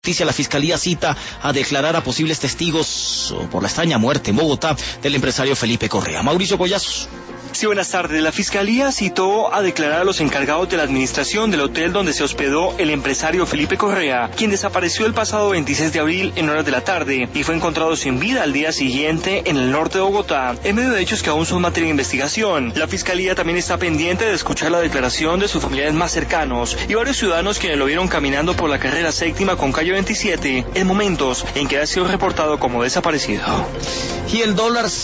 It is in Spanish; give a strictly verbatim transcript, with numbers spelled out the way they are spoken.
La Fiscalía cita a declarar a posibles testigos por la extraña muerte en Bogotá del empresario Felipe Correa. Mauricio Collazos. Sí, buenas tardes. La Fiscalía citó a declarar a los encargados de la administración del hotel donde se hospedó el empresario Felipe Correa, quien desapareció el pasado veintiséis de abril en horas de la tarde y fue encontrado sin vida al día siguiente en el norte de Bogotá, en medio de hechos que aún son materia de investigación. La Fiscalía también está pendiente de escuchar la declaración de sus familiares más cercanos y varios ciudadanos quienes lo vieron caminando por la carrera séptima con calle veintisiete en momentos en que ha sido reportado como desaparecido. Y el dólar